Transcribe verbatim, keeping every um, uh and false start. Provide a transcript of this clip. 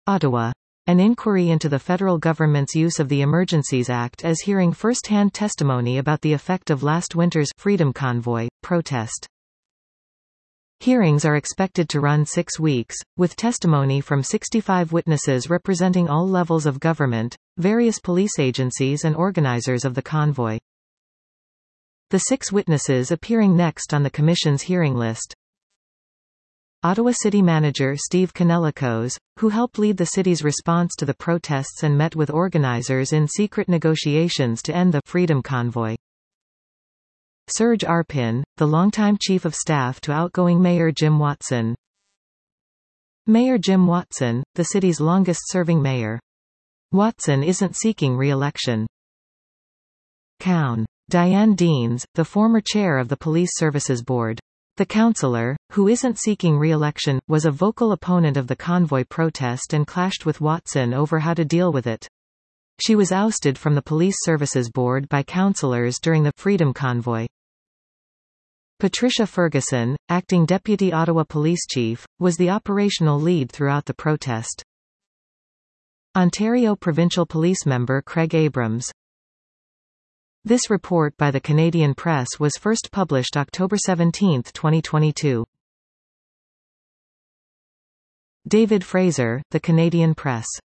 Ottawa. An inquiry into the federal government's use of the Emergencies Act as hearing first-hand testimony about the effect of last winter's Freedom Convoy protest. Hearings are expected to run six weeks, with testimony from sixty-five witnesses representing all levels of government, various police agencies and organizers of the convoy. The six witnesses appearing next on the Commission's hearing list: Ottawa City Manager Steve Kanellakos, who helped lead the city's response to the protests and met with organizers in secret negotiations to end the Freedom Convoy. Serge Arpin, the longtime Chief of Staff to outgoing Mayor Jim Watson. Mayor Jim Watson, the city's longest-serving mayor. Watson isn't seeking re-election. Cown. Diane Deans, the former chair of the Police Services Board. The councillor, who isn't seeking re-election, was a vocal opponent of the convoy protest and clashed with Watson over how to deal with it. She was ousted from the Police Services Board by councillors during the Freedom Convoy. Patricia Ferguson, acting Deputy Ottawa Police Chief, was the operational lead throughout the protest. Ontario Provincial Police member Craig Abrams. This report by the Canadian Press was first published October seventeenth twenty twenty-two. David Fraser, The Canadian Press.